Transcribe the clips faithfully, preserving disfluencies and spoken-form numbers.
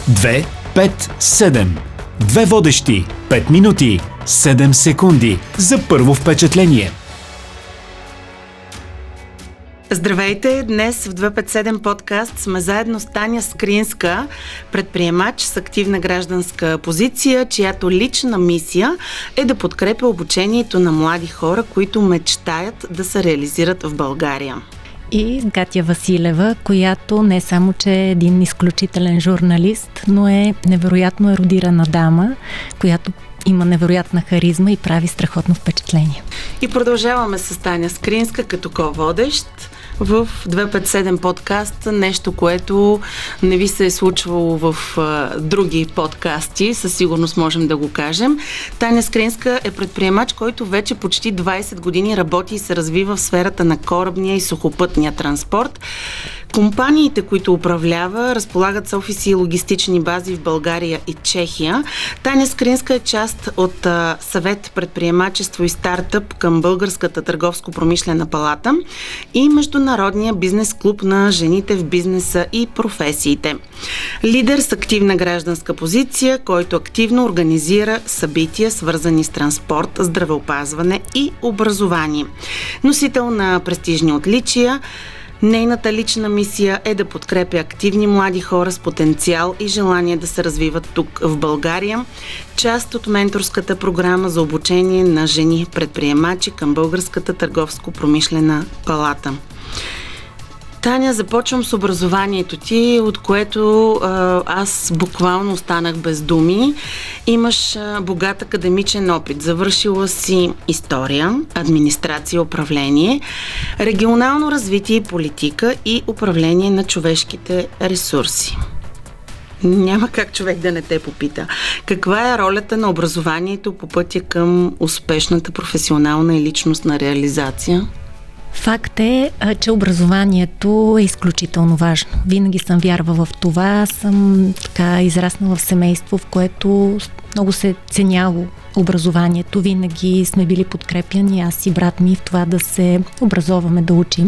две пет седем. Две водещи, пет минути, седем секунди за първо впечатление. Здравейте! Днес в две пет седем подкаст сме заедно с Таня Скринска, предприемач с активна гражданска позиция, чиято лична мисия е да подкрепя обучението на млади хора, които мечтаят да се реализират в България. И Гатя Василева, която не само, че е един изключителен журналист, но е невероятно ерудирана дама, която има невероятна харизма и прави страхотно впечатление. И продължаваме с Таня Скринска като ко-водещ в две пет седем подкаст, нещо, което не ви се е случвало в а, други подкасти, със сигурност можем да го кажем. Таня Скринска е предприемач, който вече почти двайсет години работи и се развива в сферата на корабния и сухопътния транспорт. Компаниите, които управлява, разполагат с офиси и логистични бази в България и Чехия. Таня Скринска е част от а, съвет предприемачество и стартъп към Българската търговско-промишлена палата и Международния бизнес клуб на жените в бизнеса и професиите. Лидер с активна гражданска позиция, който активно организира събития, свързани с транспорт, здравеопазване и образование. Носител на престижни отличия, нейната лична мисия е да подкрепя активни млади хора с потенциал и желание да се развиват тук в България. Част от менторската програма за обучение на жени предприемачи към Българската търговско-промишлена палата. Таня, започвам с образованието ти, от което а, аз буквално останах без думи. Имаш а, богат академичен опит. Завършила си история, администрация, управление, регионално развитие и политика и управление на човешките ресурси. Няма как човек да не те попита. Каква е ролята на образованието по пътя към успешната професионална и личностна реализация? Факт е, че образованието е изключително важно. Винаги съм вярвала в това. Аз съм така израснала в семейство, в което много се ценяло образованието. Винаги сме били подкрепяни, аз и брат ми, в това да се образоваме, да учим.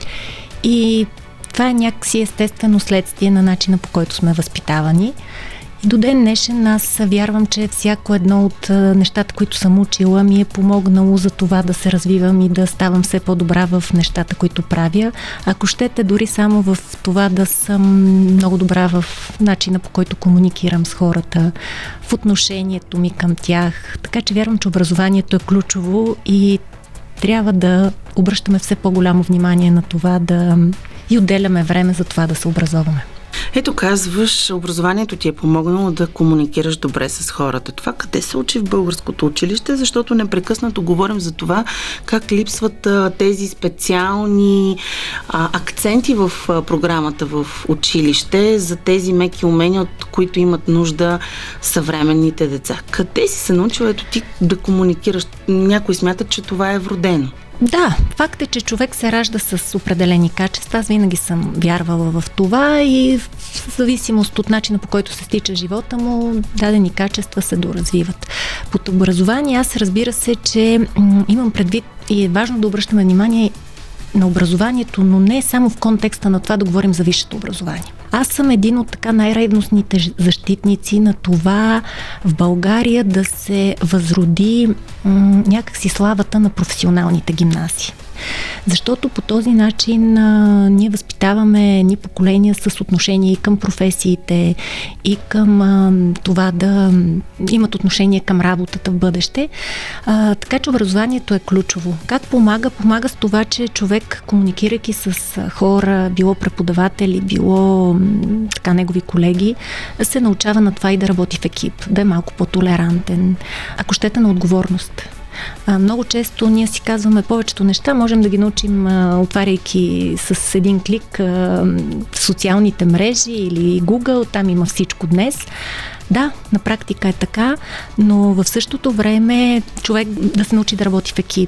И това е някакси естествено следствие на начина, по който сме възпитавани. И до ден днешен аз вярвам, че всяко едно от нещата, които съм учила, ми е помогнало за това да се развивам и да ставам все по-добра в нещата, които правя. Ако щете, дори само в това да съм много добра в начина, по който комуникирам с хората, в отношението ми към тях. Така че вярвам, че образованието е ключово и трябва да обръщаме все по-голямо внимание на това да и отделяме време за това да се образоваме. Ето казваш, образованието ти е помогнало да комуникираш добре с хората. Това къде се учи в българското училище? Защото непрекъснато говорим за това как липсват а, тези специални а, акценти в а, програмата в училище за тези меки умения, от които имат нужда съвременните деца. Къде си се научила ето ти да комуникираш? Някои смятат, че това е вродено. Да, факт е, че човек се ражда с определени качества. Аз винаги съм вярвала в това и в зависимост от начина, по който се стича живота му, дадени качества се доразвиват. Под образование аз разбира се, че м- имам предвид и е важно да обръщаме внимание на образованието, но не само в контекста на това да говорим за висшето образование. Аз съм един от така най-ревностните защитници на това в България да се възроди м- някакси славата на професионалните гимназии. Защото по този начин а, ние възпитаваме ни поколения с отношение и към професиите, и към а, това да имат отношение към работата в бъдеще. А, така че образованието е ключово. Как помага? Помага с това, че човек, комуникирайки с хора, било преподаватели, било така негови колеги, се научава на това и да работи в екип, да е малко по-толерантен, ако щете, на отговорност. А, много често ние си казваме повечето неща, можем да ги научим, а, отваряйки с един клик а, в социалните мрежи или Google, там има всичко днес. Да, на практика е така, но в същото време човек да се научи да работи в екип,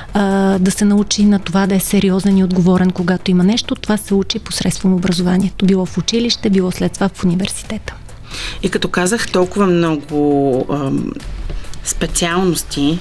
а, да се научи на това да е сериозен и отговорен, когато има нещо, това се учи посредством образованието. Било в училище, било след това в университета. И като казах толкова много ам, специалности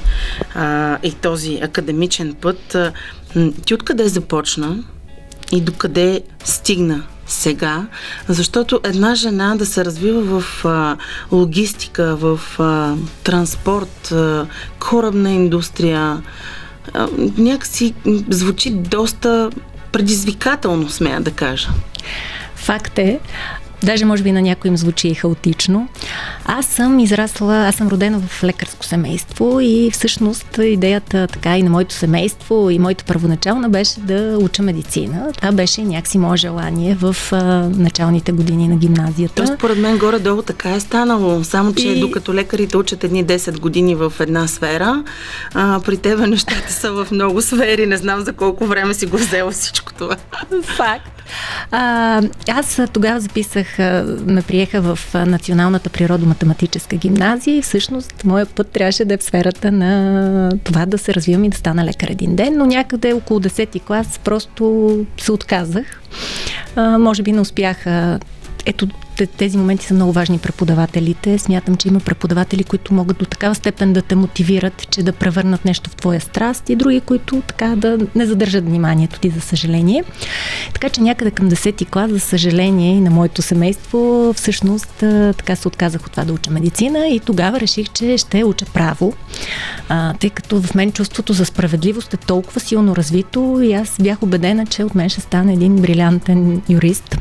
а, и този академичен път, а, ти откъде започна и докъде стигна сега, защото една жена да се развива в а, логистика, в а, транспорт, а, корабна индустрия, а, някакси звучи доста предизвикателно, смея да кажа. Факт е, даже може би на някой им звучи хаотично. Аз съм израсла, аз съм родена в лекарско семейство и всъщност идеята така и на моето семейство и моето първоначално беше да уча медицина. Това беше някакси мое желание в а, началните години на гимназията. Тоест, според мен горе-долу така е станало. Само, че и... докато лекарите учат едни десет години в една сфера, а, при тебе нещата са в много сфери. Не знам за колко време си го взела всичко това. Факт. А, аз тогава записах, ме приеха в Националната природо-математическа гимназия и всъщност моят път трябваше да е в сферата на това да се развивам и да стана лекар един ден, но някъде около десети клас просто се отказах. А, може би не успях. Ето, тези моменти са много важни преподавателите. Смятам, че има преподаватели, които могат до такава степен да те мотивират, че да превърнат нещо в твоя страст и други, които така да не задържат вниманието ти, за съжаление. Така че някъде към десети клас, за съжаление и на моето семейство, всъщност така се отказах от това да уча медицина и тогава реших, че ще уча право, а, тъй като в мен чувството за справедливост е толкова силно развито и аз бях убедена, че от мен ще стане един брилянтен юрист.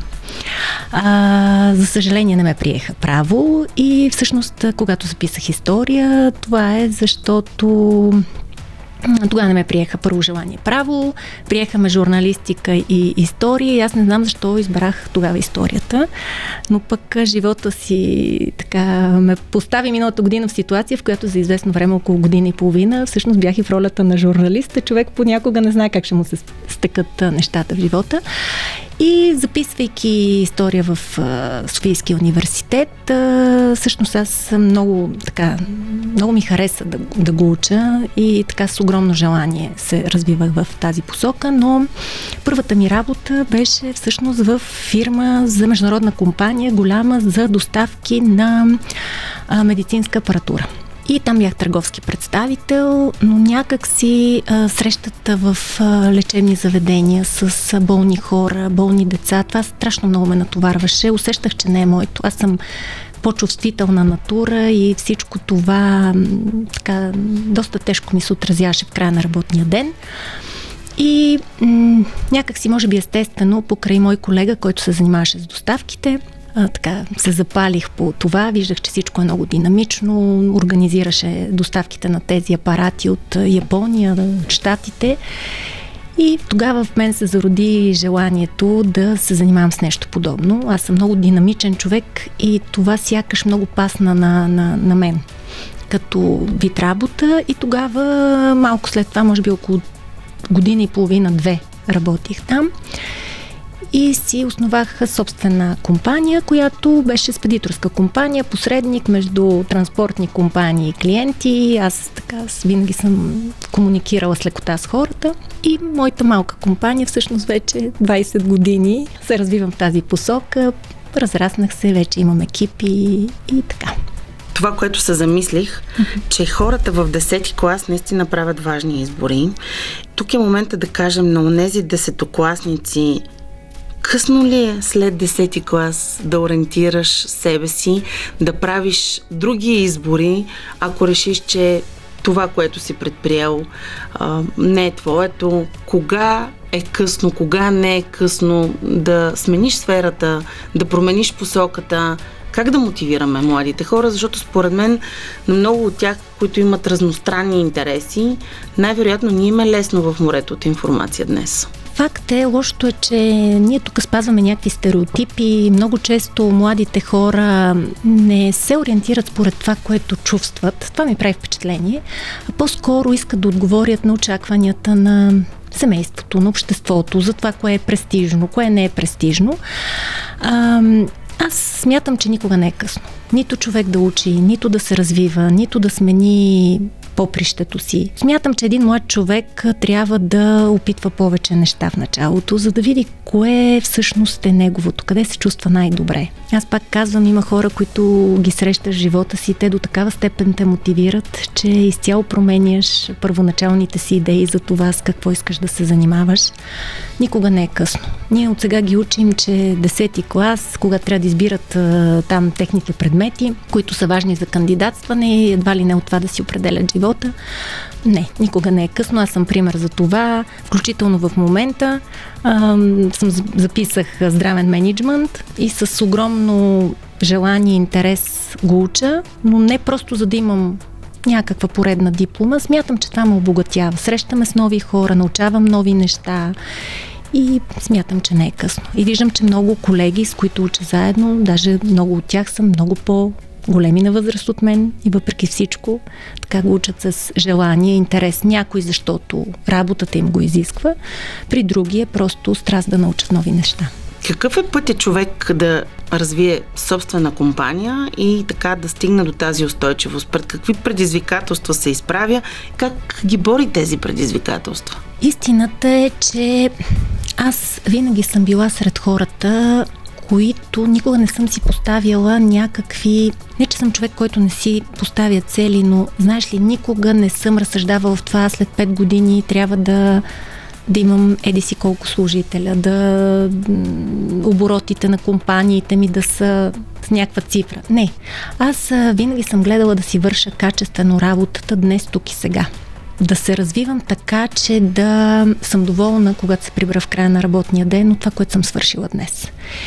А, за съжаление не ме приеха право и всъщност когато записах история, това е защото тогава не ме приеха първо желание право, приеха ме журналистика и история и аз не знам защо избрах тогава историята, но пък живота си така ме постави миналата година в ситуация, в която за известно време, около година и половина, всъщност бях и в ролята на журналист, човек понякога не знае как ще му се стекат нещата в живота. И записвайки история в а, Софийския университет, а, всъщност аз много, така, много ми хареса да, да го уча и така с огромно желание се развивах в тази посока, но първата ми работа беше всъщност в фирма за международна компания, голяма за доставки на а, медицинска апаратура. И там бях търговски представител, но някак си а, срещата в а, лечебни заведения с а, болни хора, болни деца, това страшно много ме натоварваше. Усещах, че не е моето. Аз съм по-чувствителна натура и всичко това м, така доста тежко ми се отразяваше в края на работния ден. И м, някак си, може би естествено, покрай мой колега, който се занимаваше с доставките, А, така се запалих по това, виждах, че всичко е много динамично, организираше доставките на тези апарати от Япония, от Щатите и тогава в мен се зароди желанието да се занимавам с нещо подобно. Аз съм много динамичен човек и това сякаш много пасна на, на, на мен като вид работа и тогава малко след това, може би около година и половина-две работих там. И си основах собствена компания, която беше спедиторска компания, посредник между транспортни компании и клиенти. Аз така винаги съм комуникирала с лекота с хората и моята малка компания всъщност вече двайсет години се развивам в тази посока. Разраснах се, вече имам екипи и, и така. Това, което се замислих, mm-hmm. че хората в десети клас наистина правят важни избори. Тук е момента да кажем на онези десетокласници, късно ли е след десети клас да ориентираш себе си, да правиш други избори, ако решиш, че това, което си предприел, а, не е твоето? Кога е късно, кога не е късно да смениш сферата, да промениш посоката? Как да мотивираме младите хора? Защото според мен на много от тях, които имат разностранни интереси, най-вероятно не им е лесно в морето от информация днес. Факт е, лошото е, че ние тук спазваме някакви стереотипи. Много често младите хора не се ориентират според това, което чувстват. Това ми прави впечатление. А по-скоро искат да отговорят на очакванията на семейството, на обществото, за това, кое е престижно, кое не е престижно. А, аз смятам, че никога не е късно. Нито човек да учи, нито да се развива, нито да смени попрището си. Смятам, че един млад човек трябва да опитва повече неща в началото, за да види кое всъщност е неговото, къде се чувства най-добре. Аз пак казвам, има хора, които ги срещаш в живота си, те до такава степен те мотивират, че изцяло променяш първоначалните си идеи за това с какво искаш да се занимаваш. Никога не е късно. Ние от сега ги учим, че десети клас, когато трябва да избират а, там техните предмети, които са важни за кандидатстване, едва ли не от това да си определят живота. Не, никога не е късно. Аз съм пример за това. Включително в момента а, съм записах здравен мениджмънт и с огромно желание и интерес го уча, но не просто за да имам някаква поредна диплома. Смятам, че това ме обогатява. Срещаме с нови хора, научавам нови неща и смятам, че не е късно. И виждам, че много колеги, с които уча заедно, даже много от тях са много по- големи на възраст от мен и въпреки всичко така го учат с желание, интерес. Някой, защото работата им го изисква, при други е просто страст да научат нови неща. Какъв е пътят човек да развие собствена компания и така да стигне до тази устойчивост? Пред какви предизвикателства се изправя? Как ги бори тези предизвикателства? Истината е, че аз винаги съм била сред хората, които никога не съм си поставяла някакви... Не, че съм човек, който не си поставя цели, но знаеш ли, никога не съм разсъждавала в това, след пет години трябва да, да имам еди си колко служителя, да оборотите на компаниите ми да са с някаква цифра. Не. Аз винаги съм гледала да си върша качествено работата днес, тук и сега. Да се развивам така, че да съм доволна, когато се прибра в края на работния ден от това, което съм свършила днес.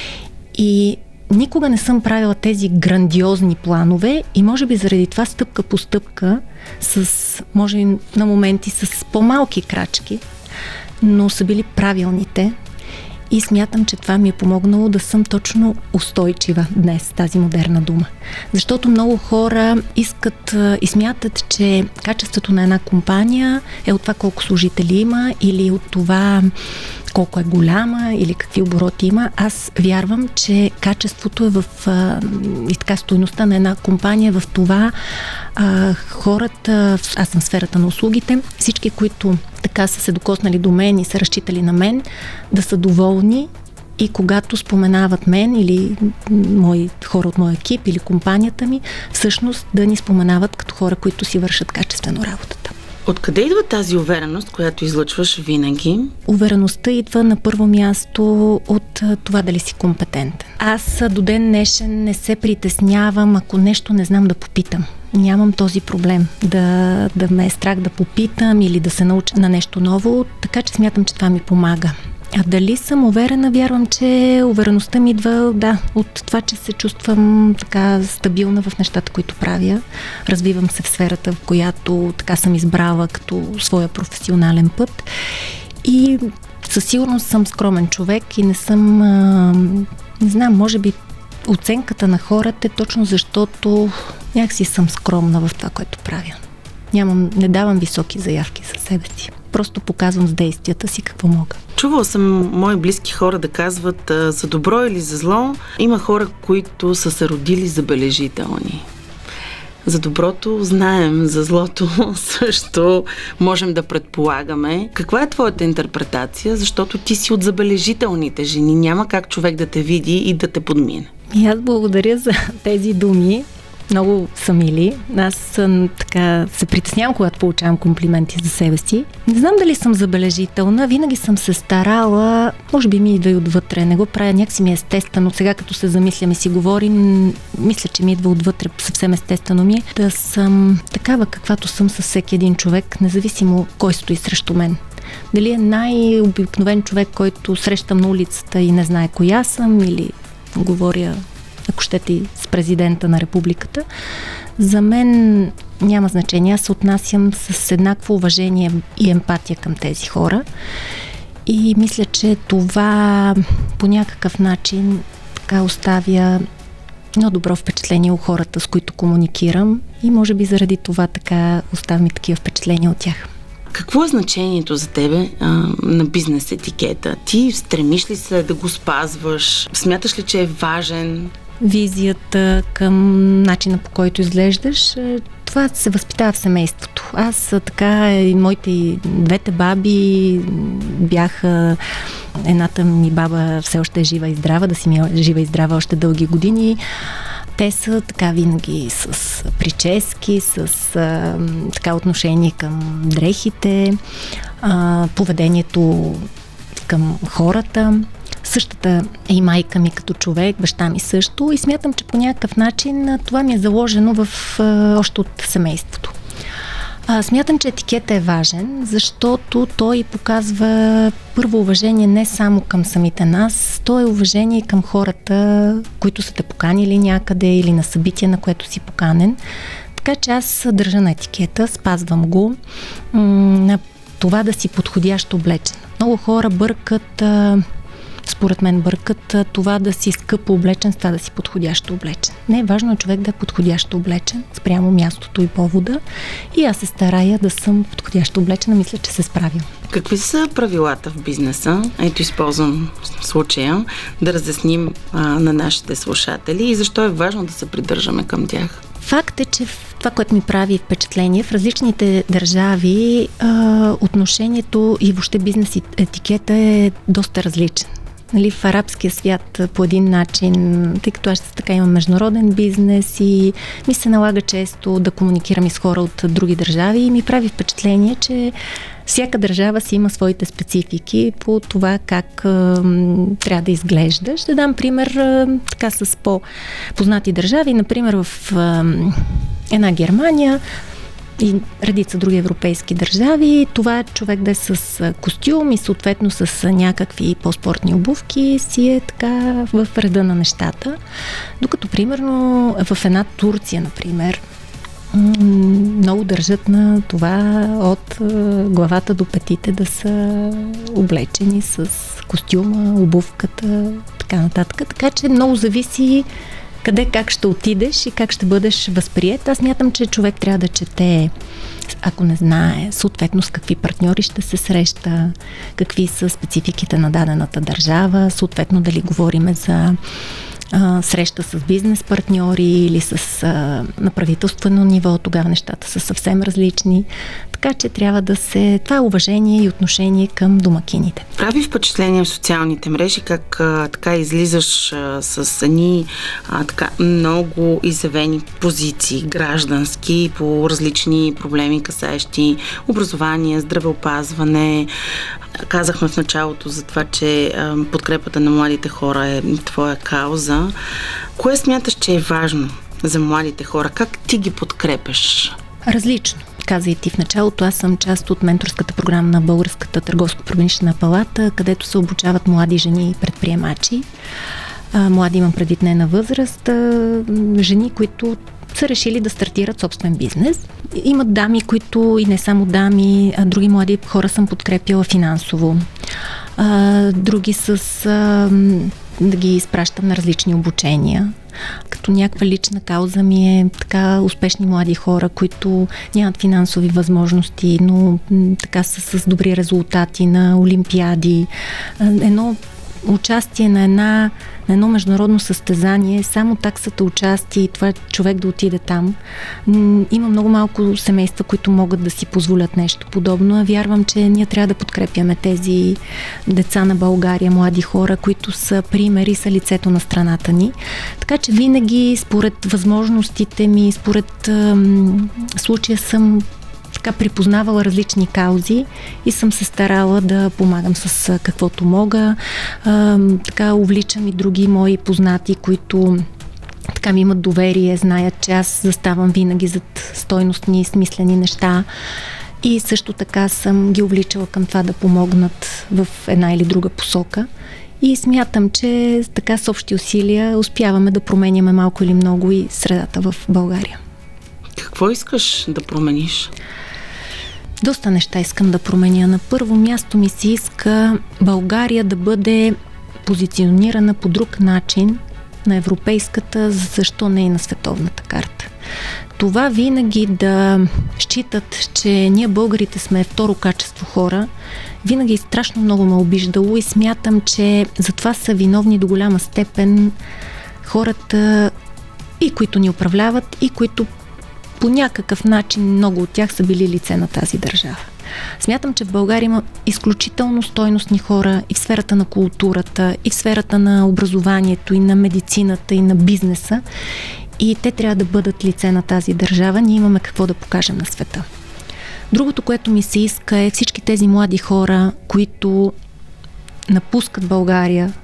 И никога не съм правила тези грандиозни планове и може би заради това стъпка по стъпка, с, може би на моменти с по-малки крачки, но са били правилните и смятам, че това ми е помогнало да съм точно устойчива днес, тази модерна дума. Защото много хора искат и смятат, че качеството на една компания е от това колко служители има или от това колко е голяма или какви обороти има. Аз вярвам, че качеството е в а, и така стойността на една компания в това а, хората, аз съм в сферата на услугите, всички, които така са се докоснали до мен и са разчитали на мен, да са доволни и когато споменават мен или мои хора от моя екип или компанията ми, всъщност да ни споменават като хора, които си вършат качествено работата. Откъде идва тази увереност, която излъчваш винаги? Увереността идва на първо място от това дали си компетентен. Аз до ден днешен не се притеснявам, ако нещо не знам да попитам. Нямам този проблем да, да ме е страх да попитам или да се науча на нещо ново, така че смятам, че това ми помага. А дали съм уверена? Вярвам, че увереността ми идва, да, от това, че се чувствам така стабилна в нещата, които правя. Развивам се в сферата, в която така съм избрала като своя професионален път. И със сигурност съм скромен човек и не съм, а, не знам, може би оценката на хората е точно защото някакси съм скромна в това, което правя. Нямам, не давам високи заявки за себе си. Просто показвам с действията си какво мога. Чувала съм мои близки хора да казват а, за добро или за зло. Има хора, които са се родили забележителни. За доброто знаем, за злото също можем да предполагаме. Каква е твоята интерпретация? Защото ти си от забележителните жени. Няма как човек да те види и да те подмине. И аз благодаря за тези думи. Много са мили. Аз съм, така се притеснявам, когато получавам комплименти за себе си. Не знам дали съм забележителна. Винаги съм се старала, може би ми идва и отвътре. Не го правя, някакси ми е естествено. Сега като се замислям и си говорим, мисля, че ми идва отвътре, съвсем естествено ми е да съм такава, каквато съм със всеки един човек, независимо кой стои срещу мен. Дали е най-обикновен човек, който срещам на улицата и не знае коя съм, или говоря, ако щете, и с президента на републиката. За мен няма значение. Аз се отнасям с еднакво уважение и емпатия към тези хора. И мисля, че това по някакъв начин така оставя едно добро впечатление у хората, с които комуникирам. И може би заради това така оставям и такива впечатления от тях. Какво е значението за тебе а, на бизнес етикета? Ти стремиш ли се да го спазваш? Смяташ ли, че е важен? Визията към начина, по който изглеждаш, това се възпитава в семейството. Аз така, и моите и двете баби бяха, едната ми баба все още е жива и здрава, да си ми е жива и здрава още дълги години. Те са така винаги с прически, с а, така отношение към дрехите, а, поведението към хората. Същата е и майка ми като човек, баща ми също, и смятам, че по някакъв начин това ми е заложено в, а, още от семейството. А, смятам, че етикетът е важен, защото той показва първо уважение не само към самите нас, то е уважение и към хората, които са те поканили някъде или на събитие, на което си поканен. Така че аз държа на етикета, спазвам го, м- на това да си подходящо облечен. Много хора бъркат, а, според мен бъркат това да си скъпо облечен с това да си подходящо облечен. Не е важно човек да е подходящо облечен спрямо мястото и повода, и аз се старая да съм подходящо облечена, мисля, че се справям. Какви са правилата в бизнеса? Ето, използвам случая да разясним а, на нашите слушатели и защо е важно да се придържаме към тях. Факт е, че това, което ми прави впечатление, в различните държави а, отношението и въобще бизнес етикета е доста различен. Нали, в арабския свят по един начин, тъй като аз така имам международен бизнес и ми се налага често да комуникирам и с хора от други държави, и ми прави впечатление, че всяка държава си има своите специфики по това как а, трябва да изглежда. Ще дам пример а, така с по-познати държави. Например, в а, една Германия и редица други европейски държави, това е човек да е с костюм и съответно с някакви по-спортни обувки, си е така в реда на нещата. Докато, примерно, в една Турция, например, много държат на това от главата до петите да са облечени с костюма, обувката, така нататък. Така че много зависи къде как ще отидеш и как ще бъдеш възприет. Аз мятам, че човек трябва да чете, ако не знае, съответно с какви партньори ще се среща, какви са спецификите на дадената държава, съответно дали говориме за а, среща с бизнес партньори или с а, на правителствено ниво, тогава нещата са съвсем различни. Така че трябва да се... Това е уважение и отношение към домакините. Прави впечатление в социалните мрежи как а, така излизаш а, с едни а, така много изявени позиции, граждански, по различни проблеми, касаещи образование, здравеопазване. Казахме в началото за това, че а, подкрепата на младите хора е твоя кауза. Кое смяташ, че е важно за младите хора? Как ти ги подкрепяш? Различно. Каза и ти в началото, аз съм част от менторската програма на Българската търговско-промишлена палата, където се обучават млади жени и предприемачи. А, млади имам предвид не на възраст, а, жени, които са решили да стартират собствен бизнес. Имат дами, които и не само дами, а други млади хора съм подкрепила финансово. А, други с а, да ги изпращам на различни обучения. Като някаква лична кауза ми е така успешни млади хора, които нямат финансови възможности, но така са с добри резултати на олимпиади. Едно участие на, една, на едно международно състезание, само таксата участие и това човек да отиде там. Има много малко семейства, които могат да си позволят нещо подобно, а вярвам, че ние трябва да подкрепяме тези деца на България, млади хора, които са примери, са лицето на страната ни. Така че винаги според възможностите ми, според ъм, случая съм така припознавала различни каузи и съм се старала да помагам с каквото мога. А, така увличам и други мои познати, които така ми имат доверие, знаят, че аз заставам винаги зад стойностни, смислени неща. И също така съм ги увличала към това да помогнат в една или друга посока. И смятам, че така с общи усилия успяваме да променяме малко или много и средата в България. Какво искаш да промениш? Доста неща искам да променя. На първо място ми се иска България да бъде позиционирана по друг начин на европейската, защо не и на световната карта. Това винаги да считат, че ние българите сме второ качество хора, винаги страшно много ме обиждало и смятам, че за това са виновни до голяма степен хората, и които ни управляват, и които по някакъв начин много от тях са били лице на тази държава. Смятам, че в България има изключително стойностни хора и в сферата на културата, и в сферата на образованието, и на медицината, и на бизнеса. И те трябва да бъдат лице на тази държава. Ние имаме какво да покажем на света. Другото, което ми се иска, е всички тези млади хора, които напускат България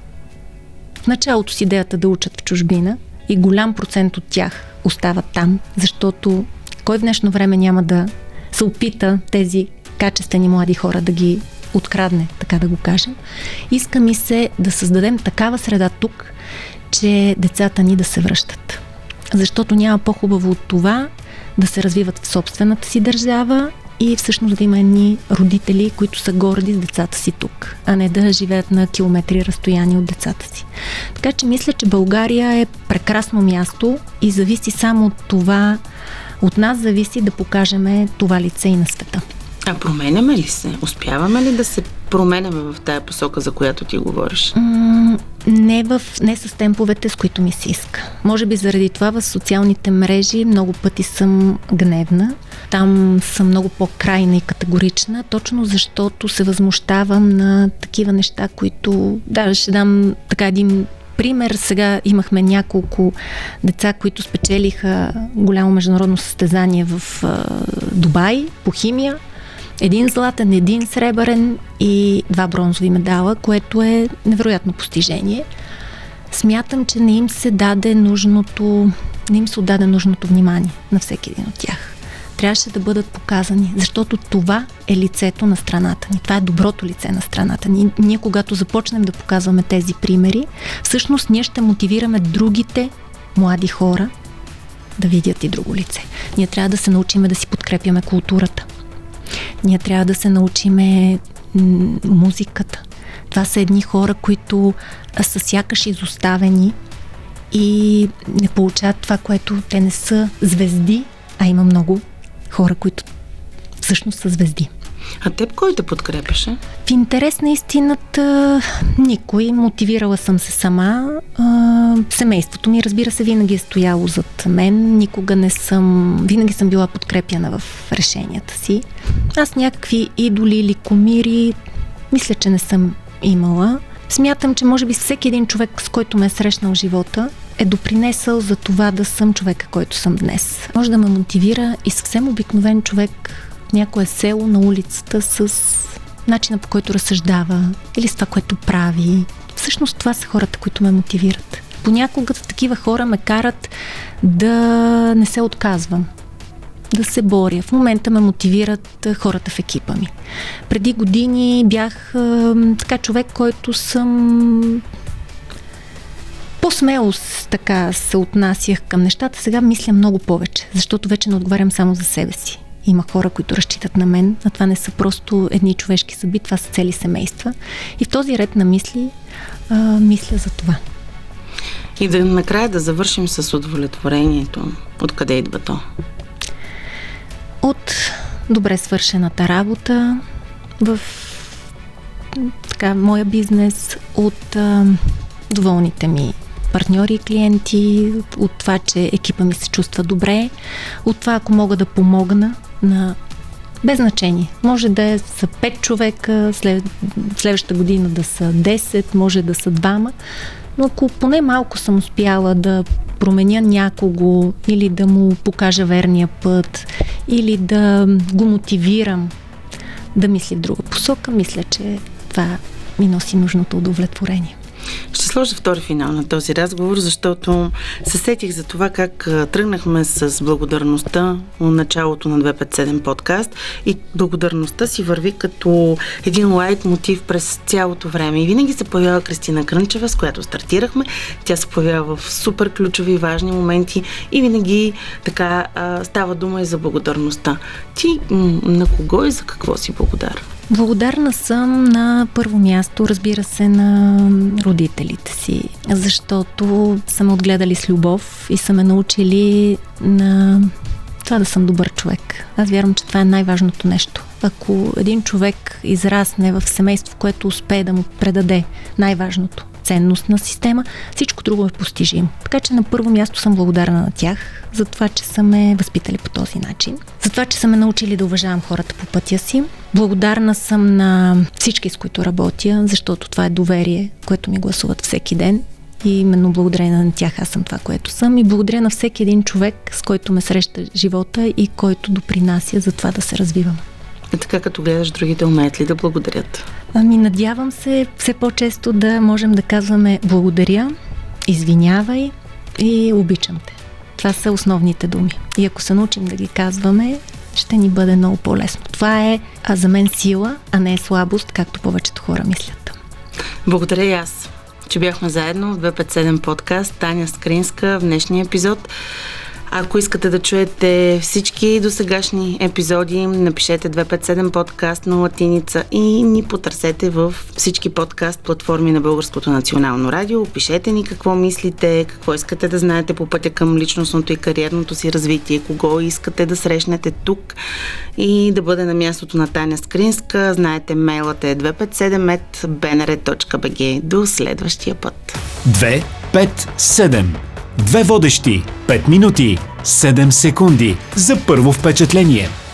в началото с идеята да учат в чужбина и голям процент от тях остават там, защото кой в днешно време няма да се опита тези качествени млади хора да ги открадне, така да го кажем. Иска ми се да създадем такава среда тук, че децата ни да се връщат. Защото няма по-хубаво от това да се развиват в собствената си държава и всъщност да има едни родители, които са горди с децата си тук, а не да живеят на километри разстояние от децата си. Така че мисля, че България е прекрасно място и зависи само от това, от нас зависи да покажем това лице и на света. А променяме ли се? Успяваме ли да се променяме в тая посока, за която ти говориш? М- не, в, не с темповете, с които ми се иска. Може би заради това в социалните мрежи много пъти съм гневна. Там съм много по-крайна и категорична, точно защото се възмущавам на такива неща, които... Да, ще дам така един пример. Сега имахме няколко деца, които спечелиха голямо международно състезание в а, Дубай по химия. Един златен, един сребърен и два бронзови медала, което е невероятно постижение. Смятам, че не им се даде нужното, не им се отдаде нужното внимание на всеки един от тях. Трябваше да бъдат показани, защото това е лицето на страната ни. Това е доброто лице на страната ни. Ние, когато започнем да показваме тези примери, всъщност ние ще мотивираме другите млади хора да видят и друго лице. Ние трябва да се научим да си подкрепяме културата. Ние трябва да се научиме м- музиката. Това са едни хора, които са сякаш изоставени и не получават това, което те не са звезди, а има много хора, които всъщност са звезди. А теб кой те подкрепяше? В интерес на истината никой. Мотивирала съм се сама. А, семейството ми, разбира се, винаги е стояло зад мен. Никога не съм... Винаги съм била подкрепяна в решенията си. Аз някакви идоли или кумири мисля, че не съм имала. Смятам, че може би всеки един човек, с който ме е срещнал в живота, е допринесъл за това да съм човека, който съм днес. Може да ме мотивира и съвсем обикновен човек в някое село на улицата с начина, по който разсъждава или с това, което прави. Всъщност това са хората, които ме мотивират. Понякога такива хора ме карат да не се отказвам, да се боря. В момента ме мотивират хората в екипа ми. Преди години бях е, така човек, който съм по-смело така се отнасях към нещата. Сега мисля много повече, защото вече не отговарям само за себе си. Има хора, които разчитат на мен, а това не са просто едни човешки съдби, това са цели семейства. И в този ред на мисли а, мисля за това. И да накрая да завършим с удовлетворението. Откъде идва то? От добре свършената работа в така, моя бизнес, от а, доволните ми партньори и клиенти, от това, че екипа ми се чувства добре, от това, ако мога да помогна на без значение. Може да е са пет човека, след, следващата година да са десет, може да са двама, но ако поне малко съм успяла да променя някого или да му покажа верния път, или да го мотивирам да мисли в друга посока, мисля, че това ми носи нужното удовлетворение. Ще сложа втори финал на този разговор, защото се сетих за това как тръгнахме с благодарността на началото на двеста петдесет и седем подкаст и благодарността си върви като един лайт мотив през цялото време. И винаги се появява Кристина Крънчева, с която стартирахме. Тя се появява в супер ключови и важни моменти и винаги така става дума и за благодарността. Ти на кого и за какво си благодарна? Благодарна съм на първо място, разбира се, на родителите си, защото са ме отгледали с любов и са ме научили на това да съм добър човек. Аз вярвам, че това е най-важното нещо. Ако един човек израсне в семейство, в което успее да му предаде най-важното, ценностна система. Всичко друго е постижимо. Така че на първо място съм благодарна на тях за това, че са ме възпитали по този начин. За това, че са ме научили да уважавам хората по пътя си. Благодарна съм на всички, с които работя, защото това е доверие, което ми гласуват всеки ден. И именно благодарение на тях аз съм това, което съм. И благодаря на всеки един човек, с който ме среща живота и който допринася за това да се развивам. А така като гледаш, другите умеят ли да благодарят? Ами надявам се все по-често да можем да казваме благодаря, извинявай и обичам те. Това са основните думи. И ако се научим да ги казваме, ще ни бъде много по-лесно. Това е а за мен сила, а не е слабост, както повечето хора мислят. Благодаря и аз, че бяхме заедно в двеста петдесет и седем подкаст. Таня Скринска в днешния епизод. Ако искате да чуете всички досегашни епизоди, напишете двеста петдесет и седем подкаст на латиница и ни потърсете в всички подкаст платформи на Българското национално радио. Пишете ни какво мислите, какво искате да знаете по пътя към личностното и кариерното си развитие, кого искате да срещнете тук и да бъде на мястото на Таня Скринска. Знаете, мейлът е двеста петдесет и седем ет би ен ар точка би джи. До следващия път. две пет седем. Две водещи, пет минути, седем секунди за първо впечатление.